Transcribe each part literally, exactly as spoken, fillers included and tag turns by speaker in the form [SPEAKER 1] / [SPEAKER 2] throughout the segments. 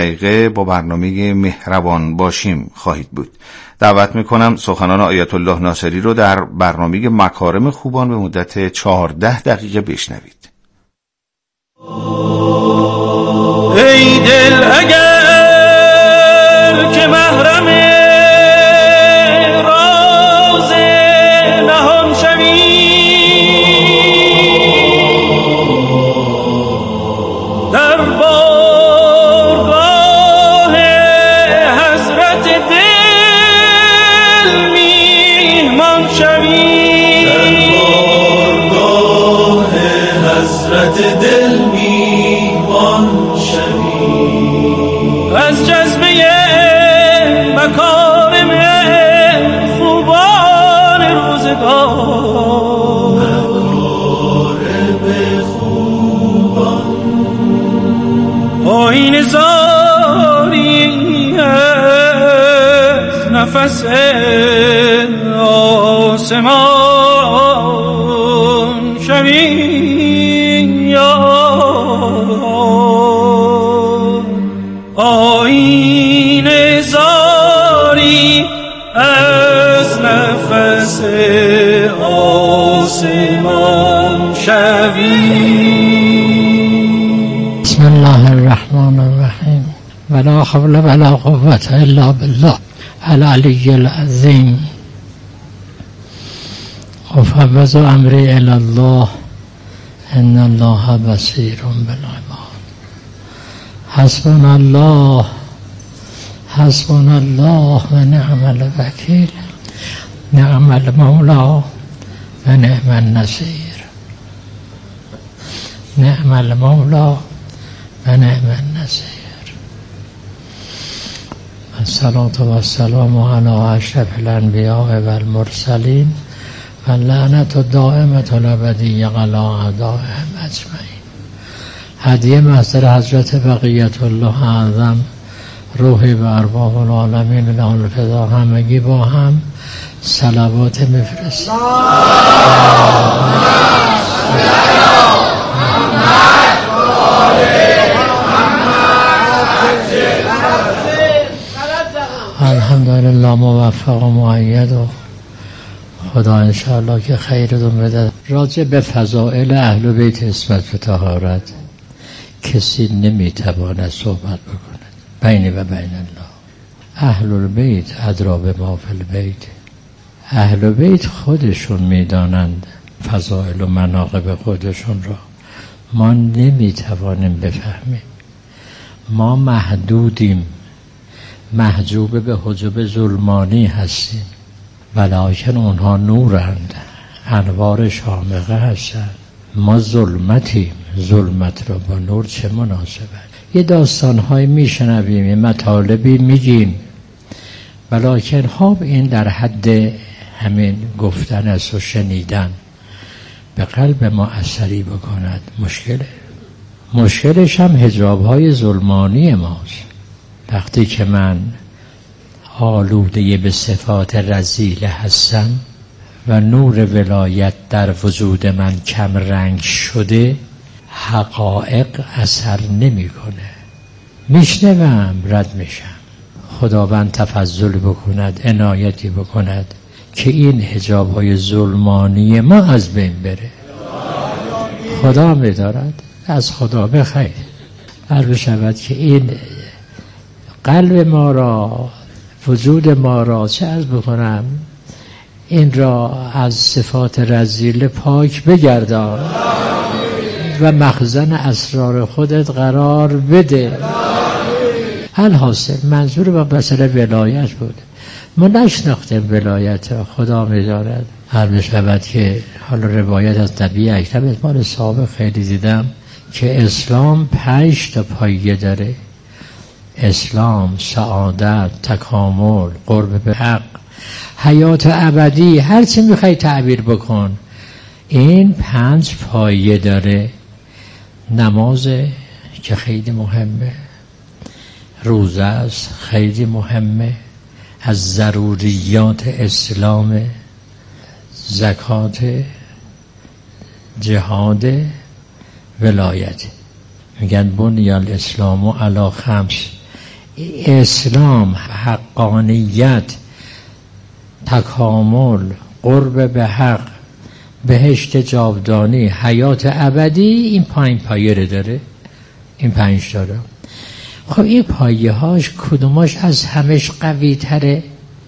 [SPEAKER 1] دقیقه با برنامه مهربان باشیم خواهید بود. دعوت میکنم سخنان آیت الله ناصری رو در برنامه مکارم خوبان به مدت چهارده دقیقه بشنوید.
[SPEAKER 2] ای دل اگر که محرم راز نهان شوی، در بارگاه حضرت دل میهمان شوی، در بارگاه حضرت دل میهمان شوی، از جذبه مکارم خوبان روزگار، مکارم خوبان آیین زاری از نفس آسمان شوی، آیین زاری از نفس آسمان شوی.
[SPEAKER 3] بسم الله الرحمن الرحیم. ولا حول ولا قوة الا بالله العلی العظیم. افوض امری الی الله ان الله بصیر بالعباد. حسبنا الله حسبنا الله و نعم الوکیل، نعم المولا و نعم النصیر، نعم المولا و نعم النصیر. الصلاة و السلام علی اشرف الانبیاء و المرسلین و اللعنة الدائمة الابدیة علی اعدائهم اجمعین. هدیه محضر حضرت بقیت الله اعظم، روحی و ارواح العالمین له الفدا، همگی با هم صلوات میفرستیم. الحمدلله موفق و مؤید و خدا انشاءالله که خیرتون بده. راجع به فضائل اهل بیت عصمت و طهارت کسی نمیتواند صحبت بکند بین و بین الله. اهل البیت ادری بما فی البیت. اهل بیت خودشون میدانند فضائل و مناقب خودشون را، ما نمیتوانیم بفهمیم. ما محدودیم، محجوب به حجب ظلمانی هستیم، ولکن اونها نورند، انوار شامخه هستند. ما ظلمتیم، ظلمت را با نور چه مناسبت؟ یه داستان‌های میشنویم، یه مطالبی میگیم، ولکن خب این در حد همین گفتن است و شنیدن به قلب ما اثری بکند مشکله. مشکلش هم حجاب‌های ظلمانی ماست. وقتی که من آلوده به صفات رذیله هستم و نور ولایت در وجود من کم رنگ شده، حقایق اثر نمی کنه. میشنوم رد میشم. خداوند تفضل بکند، عنایتی بکند که این حجاب های ظلمانی ما از بین بره. خدا می‌دارد، از خدا بخیر. عرض شود که این قلب ما را، وجود ما را، چه عرض بکنم، این را از صفات رذیله پاک بگردان و مخزن اسرار خودت قرار بده. الحاصل منظور با مسئله ولایت بود. ما نشناختیم ولایت را، خدا می‌دارد. عرض شود که حالا روایت از نبی اکرم اتمال سابق خیلی دیدم که اسلام پنج تا پایه داره: اسلام، سعادت، تکامل، قرب به حق، حیات ابدی، هر چی میخوای تعبیر بکن. این پنج پایه داره. نماز که خیلی مهمه، روزه است خیلی مهمه، از ضروریات اسلام، زکات، جهاد، ولایت. میگن بنی الاسلام علی خمس، اسلام، حقانیت، تکامل، قرب به حق، بهشت جاودانی، حیات ابدی، این پنج پایه داره. این پنج داره. خب این پایه هاش کدوماش از همش قوی تره؟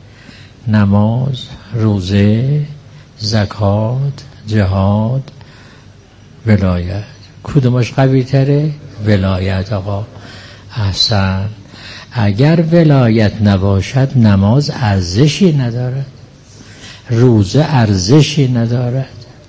[SPEAKER 3] نماز، روزه، زکات، جهاد، ولایت. کدوماش قوی تره؟ ولایت. آقا احسن. اگر ولایت نباشد نماز ارزشی ندارد، روزه ارزشی ندارد.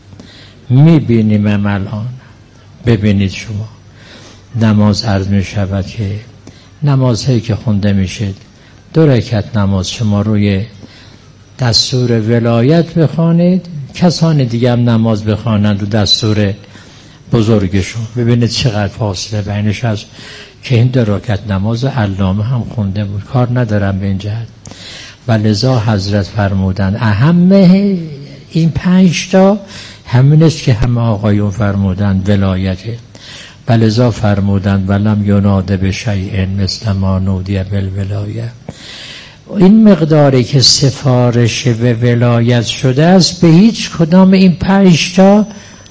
[SPEAKER 3] میبینیم الان، ببینید شما نماز عرض می شود که نمازهایی که خونده میشه دو رکعت نماز شما روی دستور ولایت بخوانید، کسان دیگه هم نماز بخوانند و دستور بزرگشون، ببینید چقدر فاصله بینش هست که این دو رکعت نماز علامه هم خونده بود. کار ندارم به این جهت. و لذا حضرت فرمودن اهم این پنج تا همین است که همه آقایون فرمودن ولایته. و لذا فرمودن ولم یناد بشیء مثل ما نودی بالولایه. این مقداری که سفارش به ولایت شده است به هیچ کدام این پنج تا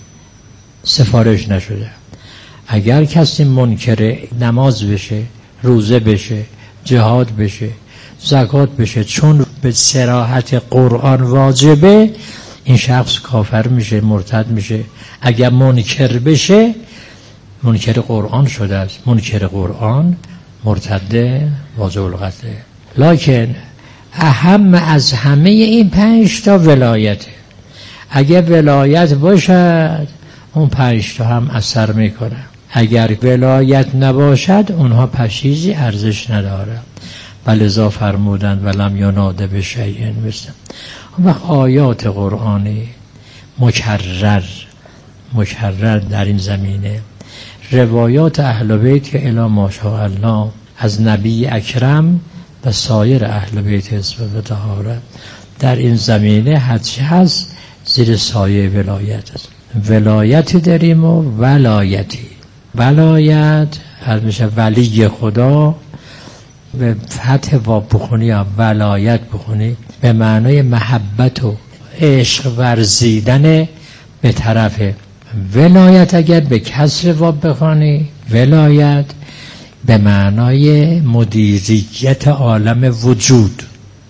[SPEAKER 3] سفارش نشده. اگر کسی منکر نماز بشه، روزه بشه، جهاد بشه، زکات بشه، چون به صراحت قرآن واجبه، این شخص کافر میشه، مرتد میشه. اگر منکر بشه منکر قرآن شده است. منکر قرآن مرتد واجب القتله. لکن اهم از همه این پنج تا ولایته. اگر ولایت باشد اون پنج تا هم اثر میکنه. اگر ولایت نباشد اونها پشیزی ارزش نداره. ولذا فرمودند ولم یناد بشیء مثل. اون وقت آیات قرآنی مکرر مکرر در این زمینه، روایات اهل بیت که الی ماشاءالله از نبی اکرم و سایر اهل بیت عصمت و طهارت در این زمینه هرچی هست زیر سایه ولایت است. ولایتی داریم و ولایتی. ولایت هر میشه ولی خدا، به فتح واب بخونی یا ولایت بخونی به معنای محبت و عشق ورزیدن به طرف. ولایت اگر به کسر واب بخونی ولایت به معنای مدیریت عالم وجود.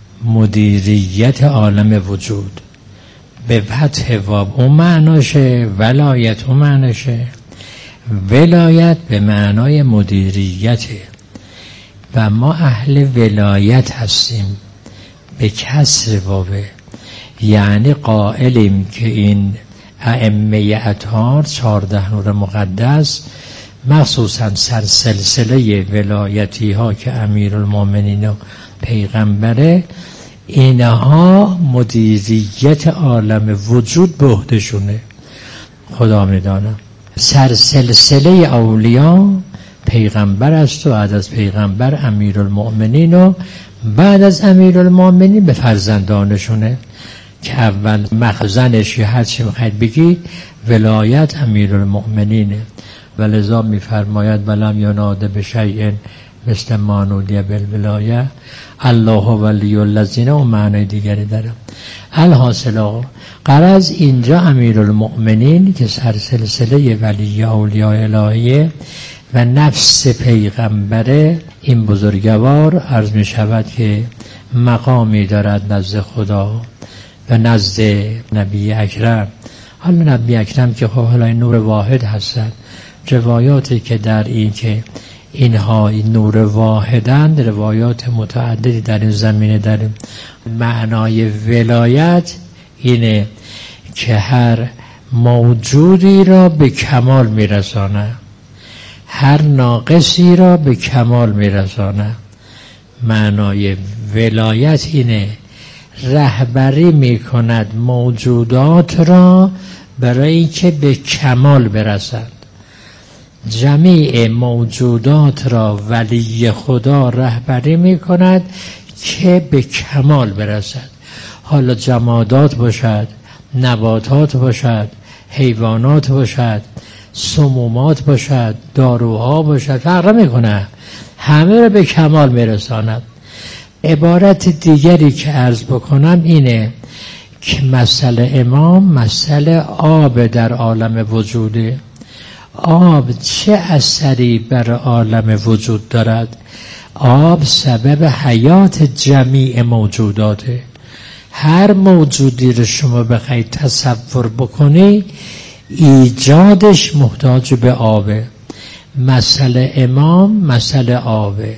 [SPEAKER 3] مدیریت عالم وجود به فتح واب اون معناشه، ولایت اون معناشه. ولایت به معنای مدیریته و ما اهل ولایت هستیم به کسر وابه. یعنی قائلیم که این ائمه اطهار چهارده نور مقدس مخصوصا سرسلسله ولایتی ها که امیرالمومنین و پیغمبره، اینها مدیریت عالم وجود به عهده‌شونه. خدا میدانم سرسلسله اولیاء پیغمبر است و بعد از پیغمبر امیرالمومنین و بعد از امیرالمومنین به فرزندانشونه که اول مخزنش یا هر چی میخواید بگی ولایت امیرالمومنینه. ولذا میفرماید ولم یناد بشیء مثل ما نودی بالولایه الله ولی الذین. و معنی دیگری داره. الحاصل آقا غرض اینجا امیرالمؤمنین که سرسلسله ولی اولیاء الهیه و نفس پیغمبره، این بزرگوار عرض می شود که مقامی دارد نزد خدا و نزد نبی اکرم. حالا نبی اکرم که خب حالا نور واحد هستند، روایاتی که در این که اینها این نور واحدند روایات متعددی در این زمینه داریم. معنای ولایت اینه که هر موجودی را به کمال میرسانه، هر ناقصی را به کمال میرسانه. معنای ولایت اینه رهبری میکند موجودات را برای اینکه به کمال برسند. جمیع موجودات را ولی خدا رهبری میکند که به کمال برسد. حالا جمادات باشد، نباتات باشد، حیوانات باشد، سمومات باشد، داروها باشد، فرق میکنه. همه را به کمال میرساند. عبارت دیگری که عرض بکنم اینه که مسئله امام مسئله آب در عالم وجوده. آب چه اثری بر عالم وجود دارد؟ آب سبب حیات جمیع موجوداته. هر موجودی رو شما بخواید تصور بکنی ایجادش محتاج به آبه. مسئله امام مسئله آبه.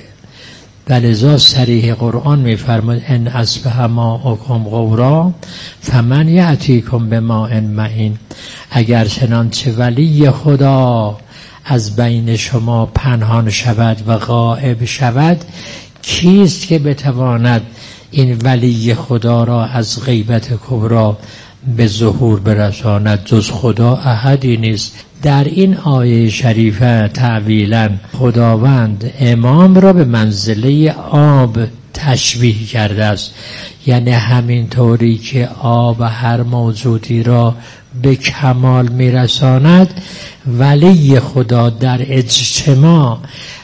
[SPEAKER 3] ولذا صریح قرآن میفرماید ان اصبح ماؤکم غورا فمن یأتیکم بماء معین. اگر چنانچه ولی خدا از بین شما پنهان شود و غائب شود، کیست که بتواند این ولی خدا را از غیبت کبری به ظهور برساند؟ جز خدا احدی نیست. در این آیه شریفه تعویلا خداوند امام را به منزله آب تشبیه کرده است. یعنی همین طوری که آب هر موجودی را به کمال میرساند، ولی خدا در اجتماع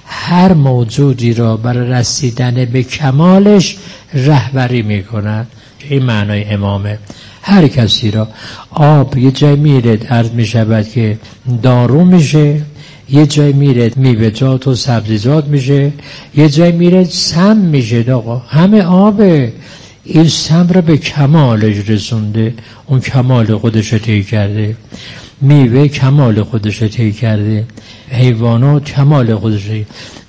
[SPEAKER 3] هر موجودی را برای رسیدن به کمالش رهبری میکند. این معنای امامه. هر کسی را آب یه جای میره عرض میشود که دارو میشه، یه جای میره میوه‌جات و سبزیجات میشه، یه جای میره سم میشه. آقا همه آبه. این سم را به کمالش رسونده، اون کمال خودش رو طی کرده. میوه کمال خودش رو طی کرده، حیوانات کمال خودش رو.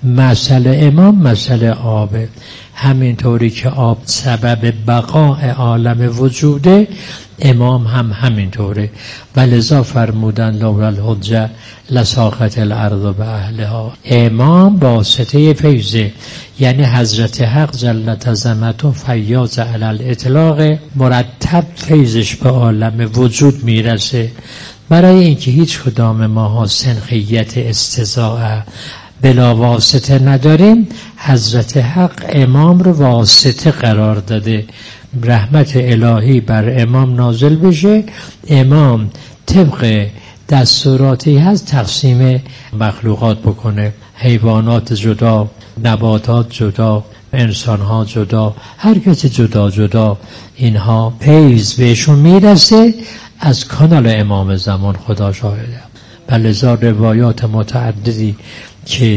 [SPEAKER 3] مسئله امام مسئله آبه. همینطوری که آب سبب بقاء عالم وجوده، امام هم همینطوره. ولذا فرمودن لولا الحجه لساخت الارض به اهلها. امام واسطه فیضه، یعنی حضرت حق جلت عظمته فیاض علی الاطلاق، مرتب فیضش به عالم وجود میرسه. برای اینکه هیچ کدام ماها سنخیت استضاء بلا واسطه نداریم، حضرت حق امام رو واسطه قرار داده. رحمت الهی بر امام نازل بشه، امام طبق دستوراتی هست تقسیم مخلوقات بکنه. حیوانات جدا، نباتات جدا، انسانها جدا، هر کسی جدا جدا. اینها فیض بهشون میرسه از کانال امام زمان. خدا شاهده. بلذا روایات متعددی که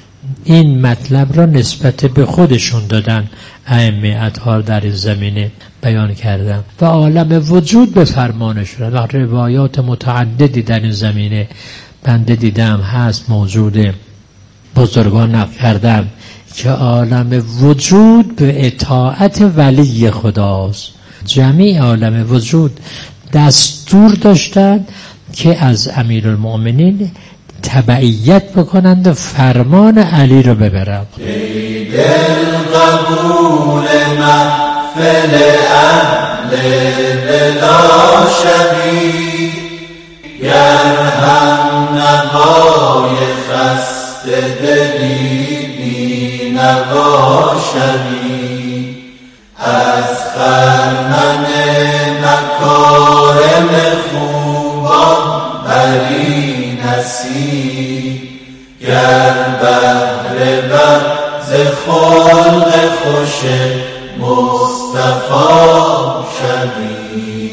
[SPEAKER 3] این مطلب را نسبت به خودشون دادن، ائمه اطهار در این زمینه بیان کردن و عالم وجود به فرمانش را. و روایات متعددی در این زمینه بنده دیدم هست، موجوده، بزرگان نقل کردن که عالم وجود به اطاعت ولی خداست. جمیع عالم وجود دستور داشتند که از امیرالمؤمنین تبعیت بکنند و فرمان علی رو ببرند.
[SPEAKER 4] ای دل قبول محفل اهل بلا شبی، گر هم نوای خسته دلی بی نوا شبی، از خرمن مکارم خوبان بری نصیب، گر بهر بر ز خلق خوش مصطفی شوی.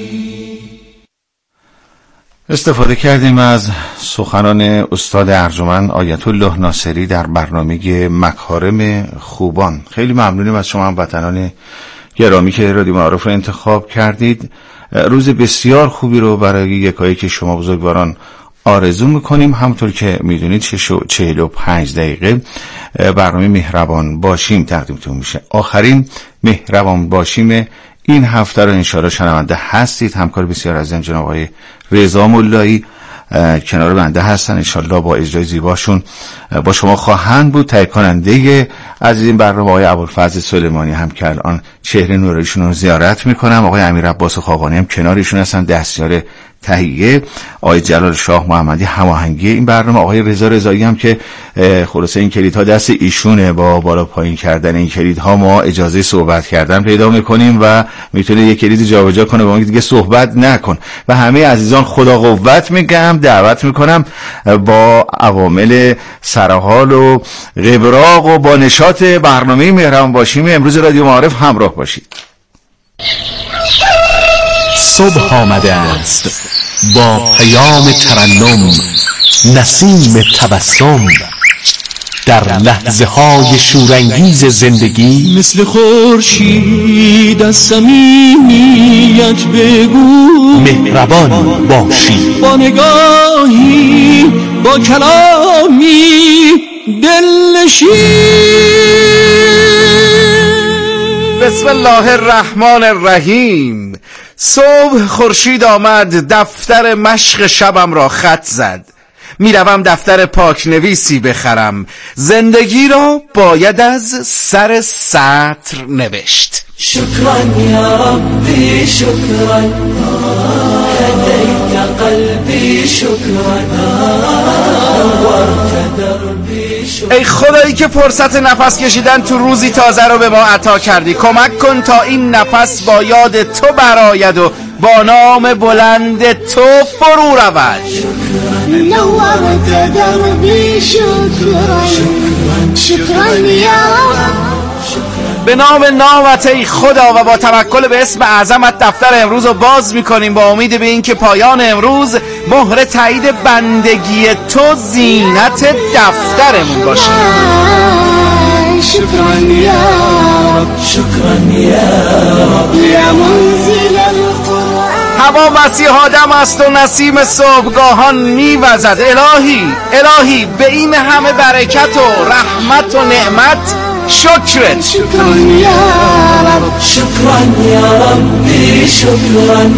[SPEAKER 1] استفاده کردیم از سخنان استاد ارجمند آیت الله ناصری در برنامه مکارم خوبان. خیلی ممنونیم از شما هموطنان گرامی که رادیو معارف رو انتخاب کردید. روز بسیار خوبی رو برای یکایی که شما بزرگواران آرزو میکنیم. همونطور که میدونید شش و چهل و پنج دقیقه برنامه مهربان باشیم تقدیمتون میشه. آخرین مهربان باشیم این هفته رو انشاءالله شنونده هستید. همکار بسیار عزیزم جناب آقای رضا ملایی کنار بنده هستن. انشاءالله با اجرای زیباشون با شما خواهند بود. تهیه کننده از این برنامه آقای ابوالفضل سلیمانی هم که الان چهره نوراییشون رو زیارت میکنم. آقای امیر عباس خاقانی هم کنارشون هستن، دستیار تهیه آقای جلال شاه محمدی، هماهنگی این برنامه آقای رضا رضایی هم که خلاصه این کلیدها دست ایشونه. با بالا پایین کردن این کلیدها ما اجازه صحبت کردن پیدا میکنیم و میتونه یک کلید جابجا کنه با ما دیگه صحبت نکن. و همه عزیزان خدا قوت میگم، دعوت میکنم با عوامل سرحال و غبراق و با نشاط برنامه مهربان باشیم امروز رادیو معارف همراه باشید.
[SPEAKER 5] صبح آمده است با پیام ترنم، نسیم تبسم، در لحظه های شورانگیز زندگی
[SPEAKER 2] مثل خورشید از صمیمیت بگو،
[SPEAKER 5] مهربان باشی،
[SPEAKER 2] با نگاهی با کلامی دلنشین.
[SPEAKER 1] بسم الله الرحمن الرحیم. صبح خورشید آمد، دفتر مشق شبم را خط زد. میروم دفتر پاک نویسی بخرم، زندگی را باید از سر سطر نوشت.
[SPEAKER 4] شکران یا ربی شکران، هدیت قلبی شکران، نورت دربی شکران.
[SPEAKER 1] ای خدایی که فرصت نفس کشیدن تو روزی تازه رو به ما عطا کردی، کمک کن تا این نفس با یاد تو براید و با نام بلند تو فرو رود.
[SPEAKER 6] نورت دربی شکران، شکران یا رب.
[SPEAKER 1] به نام نامت ای خدا و با توکل به اسم اعظمت دفتر امروز رو باز میکنیم با امید به این که پایان امروز مهر تایید بندگی تو زینت دفترمون باشه.
[SPEAKER 6] شکران یا رب، شکران یا رب، یا منزل القرآن.
[SPEAKER 1] هوا مسیح آدم است و نسیم صبحگاهان میوزد. الهی الهی به این همه برکت و رحمت و نعمت شکرت.
[SPEAKER 6] شکران یا رب،
[SPEAKER 4] شکران یا ربی شکران،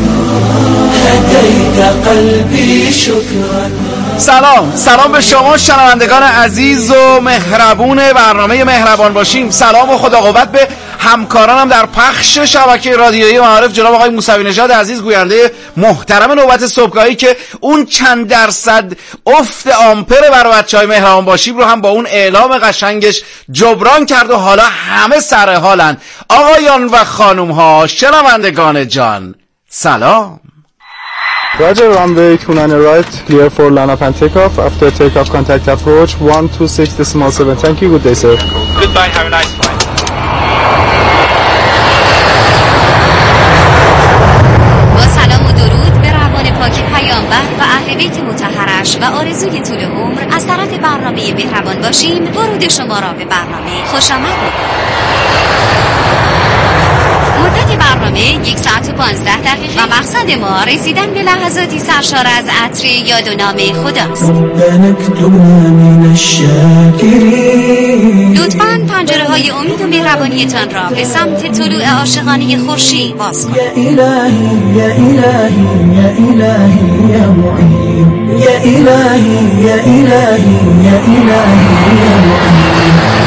[SPEAKER 4] هدیت قلبی شکران.
[SPEAKER 1] سلام سلام به شما شنوندگان عزیز و مهربون برنامه مهربان باشیم. سلام و خدا قوت به همکارانم در پخش شبکه رادیویی معارف، جناب آقای موسوی نژاد عزیز، گوینده محترم نوبت صبحگاهی که اون چند درصد افت آمپر برای بچهای مهربان باشیم رو هم با اون اعلام قشنگش جبران کرد و حالا همه سر حالن. آقایان و خانم ها، شنوندگان جان، سلام.
[SPEAKER 7] Roger, runway two nine right, clear for line up and takeoff. After takeoff, contact approach one two six decimal seven. Thank you, good day, sir.
[SPEAKER 8] Goodbye, have a nice flight.
[SPEAKER 9] با سلام و درود به روان پاک پیامبر و اهل بیت مطهرش و آرزوی طول عمر از طرف برنامه مهربان باشیم، ورود شما را به برنامه خوش آمد می‌گویم. مدت برنامه یک ساعت و پانزده دقیقه و مقصد ما رسیدن به لحظاتی سرشار از عطر یاد و نام خداست. لطفاً پنجره های امید و مهربانیتان را به سمت طلوع عاشقانه خورشید باز کنید.
[SPEAKER 4] یا الهی یا الهی یا الهی یا معین، یا الهی یا الهی یا الهی یا معین.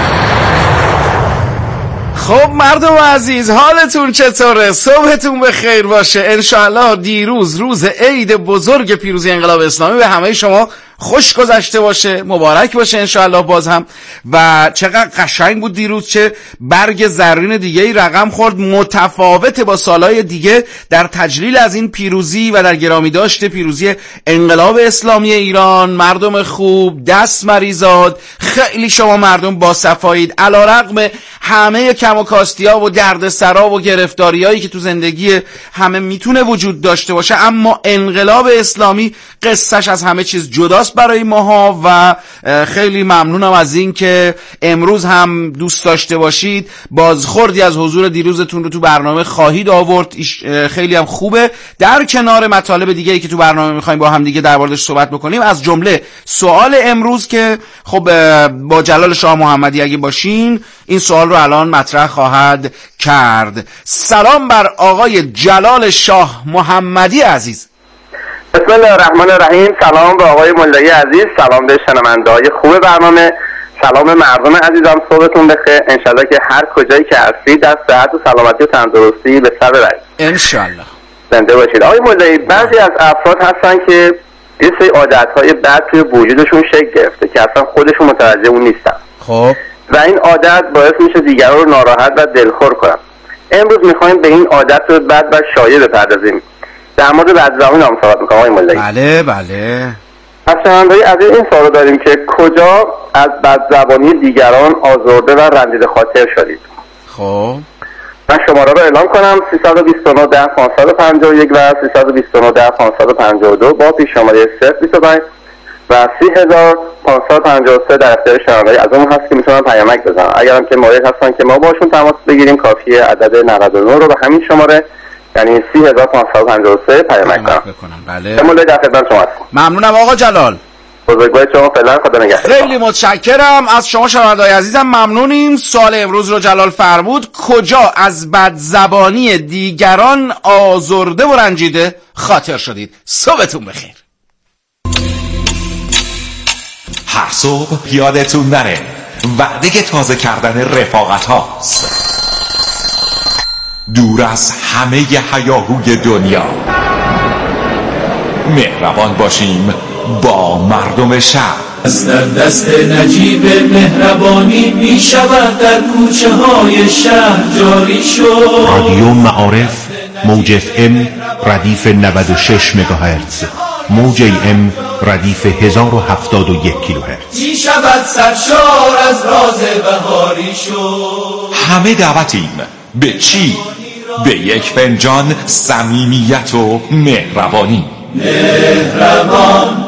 [SPEAKER 1] خب مردم عزیز، حالتون چطوره؟ صبحتون به خیر باشه. انشاءالله دیروز روز عید بزرگ پیروزی انقلاب اسلامی به همه شما خوش گذشته باشه، مبارک باشه انشاءالله باز هم. و چقدر قشنگ بود دیروز، چه برگ زرین دیگه ای رقم خورد، متفاوت با سالهای دیگه در تجلیل از این پیروزی و در گرامی داشته پیروزی انقلاب اسلامی ایران. مردم خوب، دست مریزاد، خیلی شما مردم با صفایید، علیرغم همه کم و کاستی‌ها و دردسرا و گرفتاریایی که تو زندگی همه میتونه وجود داشته باشه، اما انقلاب اسلامی قصهش از همه چیز جداست برای ماها. و خیلی ممنونم از این که امروز هم دوست داشته باشید، بازخوردی از حضور دیروزتون رو تو برنامه خواهید آورد. خیلی هم خوبه. در کنار مطالب دیگه ای که تو برنامه میخوایم با هم دیگه در موردش صحبت بکنیم، از جمله سوال امروز که خب با جلال شاه محمدی اگه باشین این سوال رو الان مطرح خواهد کرد. سلام بر آقای جلال شاه محمدی عزیز.
[SPEAKER 10] بسم الله الرحمن الرحیم. سلام به آقای مولایی عزیز، سلام به شنونده‌های خوب برنامه، سلام مردم عزیزم، صبحتون بخیر. انشالله که هر کجایی که هستید در صحت و سلامتی و تندرستی به سر ببرید
[SPEAKER 1] انشالله.
[SPEAKER 10] زنده باشید. آقای مولایی، بعضی از افراد هستن که یه سری عادت‌های بد توی وجودشون شکل گرفته که اصلا خودشون متوجه اون نیستن.
[SPEAKER 1] خب
[SPEAKER 10] و این عادت باعث میشه دیگران رو ناراحت و دلخور کنن. امروز میخوایم به این عادت بد و شایع بپردازیم. در مورد بدزبانی هم صحبت می‌کنم آقای مولایی.
[SPEAKER 1] بله بله.
[SPEAKER 10] از شنونده‌های عزیز این سوال داریم که کجا از بدزبانی دیگران آزرده و رنجیده خاطر شدید؟
[SPEAKER 1] خب
[SPEAKER 10] من شماره رو اعلام کنم: سیصد و بیست و نه ده پانصد و پنجاه و یک و سیصد و بیست و نه ده پانصد و پنجاه و دو با پیش شماره صفر بیست و پنج و سی هزار پانصد و پنجاه و سه در اختیار شنونده‌های عزیزمون هست که میتونن پیامک بزنن. اگرم که مایل هستن که ما باشون تماس بگیریم کافیه عدد نود و نه رو به همین شماره یعنی سی هزار پانصد و پنجاه و سه پیامک
[SPEAKER 1] کنم. بله.
[SPEAKER 10] مولای در خدمت شما هستم.
[SPEAKER 1] ممنونم آقا جلال.
[SPEAKER 10] بزرگوار شما فعلا، خدا نگهدار.
[SPEAKER 1] خیلی متشکرم از شما شنونده‌های عزیزم، ممنونیم. سوال امروز رو جلال فرمود: کجا از بدزبانی دیگران آزرده و رنجیده خاطر شدید؟ صبحتون بخیر.
[SPEAKER 5] هر صبح یادتون نره وعده تازه کردن رفاقت هاست. دور از همه هیاهوی دنیا مهربان باشیم با مردم شهر.
[SPEAKER 2] از در دست نجیب مهربانی می شود در کوچه های شهر جاری شد.
[SPEAKER 5] رادیو معارف موج اف ام ردیف نود و شش مگاهرتز، موج ای ام ردیف هزار و هفتاد و یک کیلوهرتز.
[SPEAKER 2] می شود سرشار از راز بهاری شد.
[SPEAKER 5] همه دعوتیم به چی؟ به یک فنجان صمیمیت و مهربانی.
[SPEAKER 2] مهربان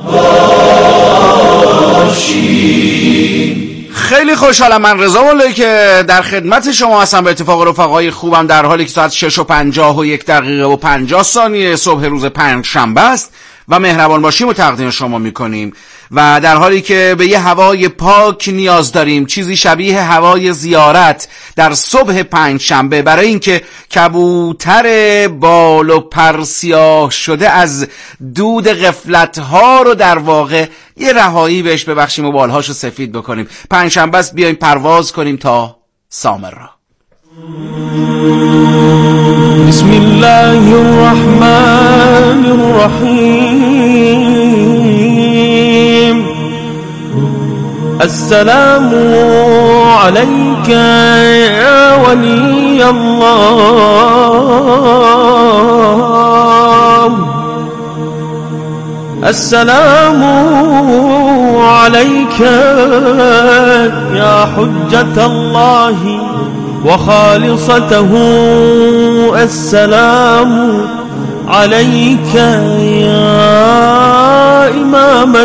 [SPEAKER 2] باشی.
[SPEAKER 1] خیلی خوشحالم من رضا مولایی که در خدمت شما هستم. به اتفاق رفقای خوبم در حالی که ساعت شش و پنجاه و یک دقیقه و پنجاه ثانیه صبح روز پنج شنبه است و مهربان باشیم و تقدیم شما میکنیم و در حالی که به یه هوای پاک نیاز داریم، چیزی شبیه هوای زیارت در صبح پنج شنبه، برای اینکه کبوتر بال و پر سیاه شده از دود غفلت ها رو در واقع یه رهایی بهش ببخشیم و بالهاشو سفید بکنیم. پنج شنبه است، بیایم پرواز کنیم تا سامرا.
[SPEAKER 2] بسم الله الرحمن الرحیم. السلام عليك يا ولي الله. السلام عليك يا حجة الله وخالصته. السلام عليك يا إمام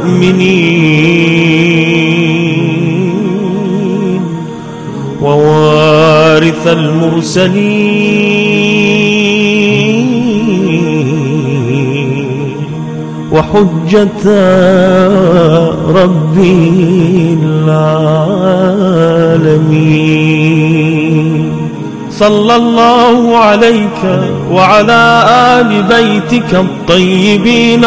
[SPEAKER 2] المؤمنين ووارث المرسلين وحجة ربي العالمين. صلى الله عليك وعلى آل بيتك الطيبين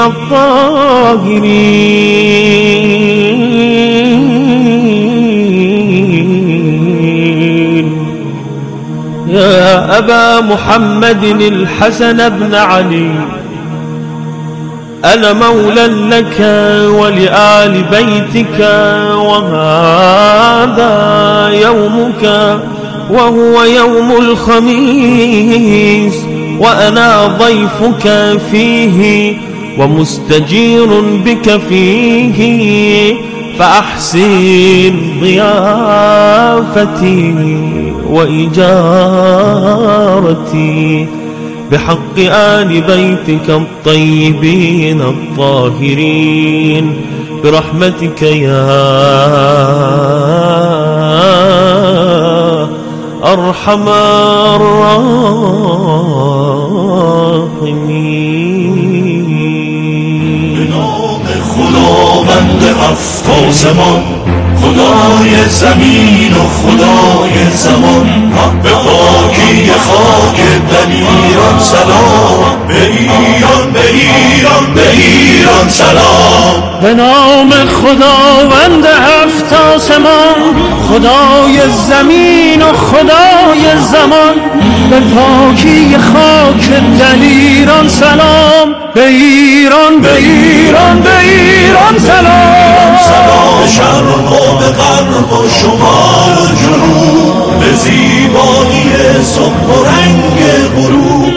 [SPEAKER 2] الطاهرين. يا أبا محمد الحسن بن علي، أنا مولى لك ولآل بيتك، وهذا يومك وهو يوم الخميس، وأنا ضيفك فيه ومستجير بك فيه، فأحسن ضيافتي وإجارتي بحق آل بيتك الطيبين الطاهرين برحمتك يا أرحم الراحمين.
[SPEAKER 8] به نام خداوند هفت آسمان، خدای زمین و خدای زمان، به پاکی خاک دلیران سلام، به ایران به ایران به ایران سلام.
[SPEAKER 2] به نام خداوند هفت آسمان، خدای زمین و خدای زمان، به پاکی خاک دلیران سلام، به ایران به ایران به ایران سلام.
[SPEAKER 8] سلام شرق و به غرب و شمال و جنوب، به زیبایی صبح و رنگ غروب،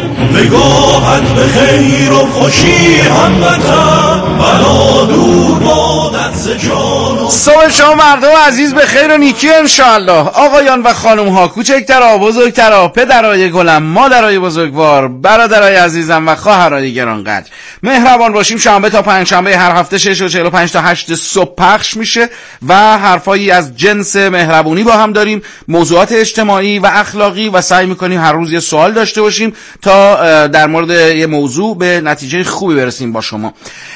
[SPEAKER 8] نگاهت به خیر و خوشی هموطن، بلا دور بادت ز جان و
[SPEAKER 1] صبح شما مردم عزیز به خیر و نیکی انشاءالله. آقایان و خانم ها، کوچکترها بزرگترها، پدرای گلم، مادرای بزرگوار، برادرای عزیزم و خواهرای گرانقدر، مهربان باشیم. شنبه تا پنجشنبه هر هفته شش و چهل و پنج تا هشت صبح پخش میشه و حرفایی از جنس مهربونی با هم داریم، موضوعات اجتماعی و اخلاقی، و سعی میکنیم هر روز یه سوال داشته باشیم تا در مورد یه موضوع به نتیجه خوبی برسیم با شما.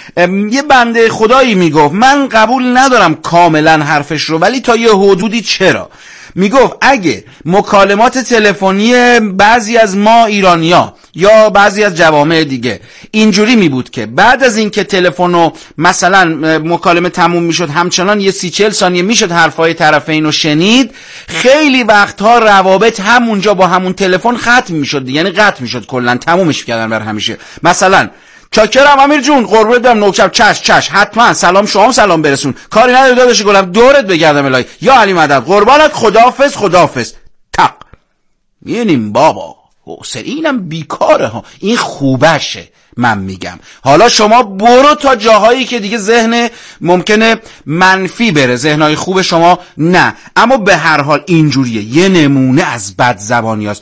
[SPEAKER 1] یه بنده خدایی میگفت، من قبول ندارم کاملا حرفش رو، ولی تا یه حدودی چرا. میگفت اگه مکالمات تلفنی بعضی از ما ایرانیا یا بعضی از جوامع دیگه اینجوری می بود که بعد از این که تلفن رو مثلا مکالمه تموم میشد همچنان یه سی چهل ثانیه میشد حرفای طرفین رو شنید، خیلی وقتها روابط همونجا با همون تلفن ختم میشد، یعنی قطع میشد، کلا تمومش کردن بر همیشه. مثلا چاکرم امیر جون، قربونت برم، نوکرم، چش چش، حتما سلام، شما سلام برسون، کاری نداره داداش گلم، دورت بگردم الهی، یا علی مدد، قربانت، خداحافظ خداحافظ. تق میینیم بابا حسین، اینم بیکاره ها، این خوبشه. من میگم حالا شما برو تا جاهایی که دیگه ذهن ممکنه منفی بره، ذهنهای خوب شما نه، اما به هر حال اینجوریه. یه نمونه از بد زبانی هست،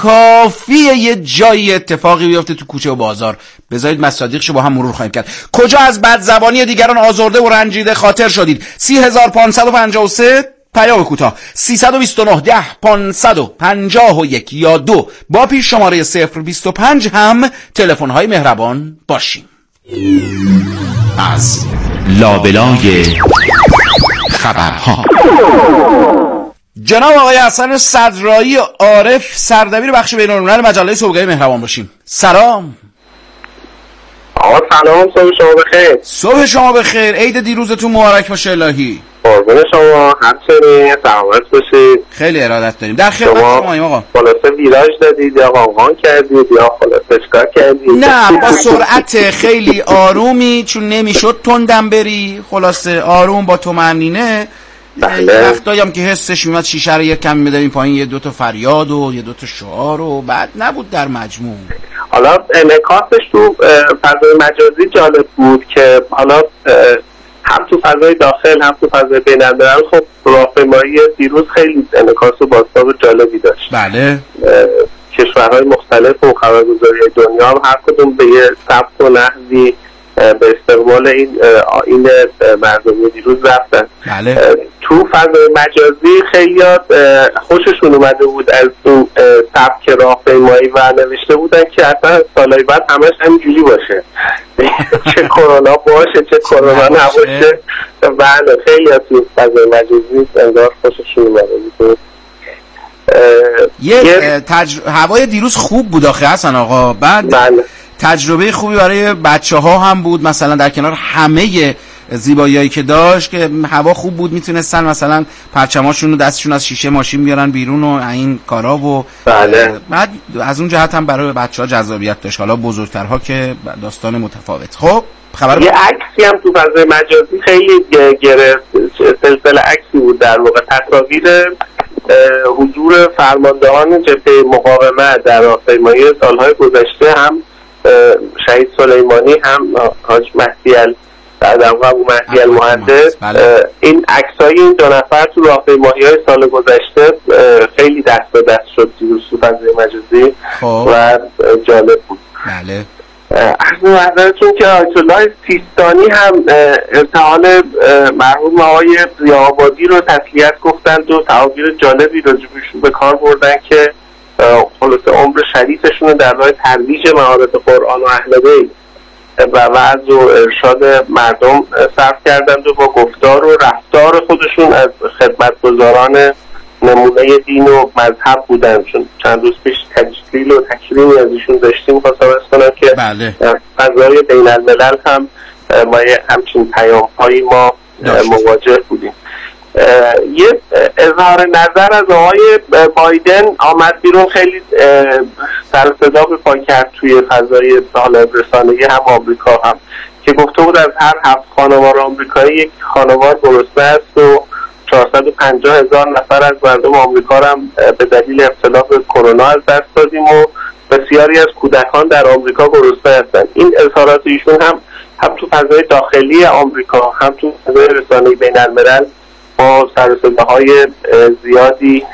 [SPEAKER 1] کافیه یه جایی اتفاقی بیفته تو کوچه و بازار، بذارید مصادیقشو با هم مرور خواهیم کرد. کجا از بد زبانی دیگران آزرده و رنجیده خاطر شدید؟ سی هزار پانصد و پنجاه و سه پیام کوتاه، سیصد و بیست و نه ده پانصد و پنجاه و یک یا دو با پیش شماره صفر بیست و پنج هم تلفن های مهربان باشیم.
[SPEAKER 5] از لابلای خبرها
[SPEAKER 1] جناب آقای حسن صدرایی عارف، سردبیر بخش بین‌الملل مجله صبحگاهی مهربان باشیم. سلام.
[SPEAKER 10] آقا سلام، صبح شما بخیر.
[SPEAKER 1] صبح شما بخیر، عید دیروزتون مبارک باشه الهی.
[SPEAKER 10] قربون شما، همچنین سلامت باشید.
[SPEAKER 1] خیلی ارادت داریم. در خدمت شما آقا.
[SPEAKER 10] خلاصه ویراژ دادید یا قانقان کردید یا خلاصه چیکار کردید؟
[SPEAKER 1] نه، با سرعت خیلی آرومی، چون نمیشد تندم بری، خلاصه آروم با طمأنینه.
[SPEAKER 10] بله.
[SPEAKER 1] وقتایی هم که حسش میاد شیشه رو یک کم می‌داریم پایین، یه دوتا فریاد و یه دوتا شعار و بعد نبود در مجموع.
[SPEAKER 10] حالا انعکاسش تو فضای مجازی جالب بود که حالا هم تو فضای داخل هم تو فضای بین‌الملل خب راهپیمایی دیروز خیلی انعکاس و بازتاب جالبی داشت.
[SPEAKER 1] بله.
[SPEAKER 10] کشورهای مختلف و خبرگزاری دنیا هم هر کدوم به یه سبک و نحوی به استقبال این آیین مردمی دیروز رفتن.
[SPEAKER 1] بله.
[SPEAKER 10] تو فضای مجازی خیلی خوششون اومده بود از این سبک راهپیمایی و نوشته بودن که اصلا سالهای بعد همش همینجوری باشه، چه کرونا باشه چه کرونا نباشه. بله، خیلی از این فضای مجازی انگار خوششون اومده بود.
[SPEAKER 1] یه تجر... هوای دیروز خوب بود آخه حسن آقا. بعد
[SPEAKER 10] بله.
[SPEAKER 1] تجربه خوبی برای بچه ها هم بود، مثلا در کنار همه زیباییایی که داشت که هوا خوب بود، میتونستن مثلا پرچماشون رو دستشون از شیشه ماشین بیارن بیرون و این کارا و
[SPEAKER 10] بله.
[SPEAKER 1] بعد از اون جهت هم برای بچه ها جذابیت داشت. حالا بزرگترها که داستان متفاوت. خب خبر
[SPEAKER 10] یه عکسی هم تو فضای مجازی خیلی گرفت، سلسله عکسی بود در واقع، تصاویر حضور فرماندهان جبهه مقاومت در راهپیمایی سالهای گذشته، هم شهید سلیمانی هم حاج مهدی ال در واقع مهدی المهندس. این عکسای این دو نفر تو راهپیمایی‌های سال گذشته خیلی دست به دست شد تو فضای مجازی و جالب بود.
[SPEAKER 1] بله.
[SPEAKER 10] از نظرتون که آیت الله سیستانی هم ارتحال مرحوم آقای ضیاءآبادی رو تسلیت گفتند و تعابیر جالبی راجبشون به کار بردن که خلاصه عمر شریفشون رو در راه ترویج مهارت قرآن و اهل بیت و وعظ و ارشاد مردم صرف کردند و با گفتار و رفتار خودشون از خدمتگزاران نمونه دین و مذهب بودن، چون چند روز پیش تجلیل و تکریمی از ایشون داشتیم. خواستم از کنم که
[SPEAKER 1] بله.
[SPEAKER 10] فضای بین الملل هم ما همچین پیام هایی ما مواجه بودیم. یه اظهار نظر از آقای بایدن آمد بیرون، خیلی سر صدا به پا کرد توی فضای رسانه‌ای هم آمریکا هم، که گفته بود از هر هفت خانوار آمریکایی یک خانوار گرسنه است و چهارصد و پنجاه هزار نفر از مردم آمریکا هم به دلیل ابتلا به کرونا از دست دادیم و بسیاری از کودکان در آمریکا گرسنه هستند. این اظهارات ایشون هم هم تو فضای داخلی آمریکا هم تو فضای رسانه‌ای بین الملل با سر و صداهای زیادی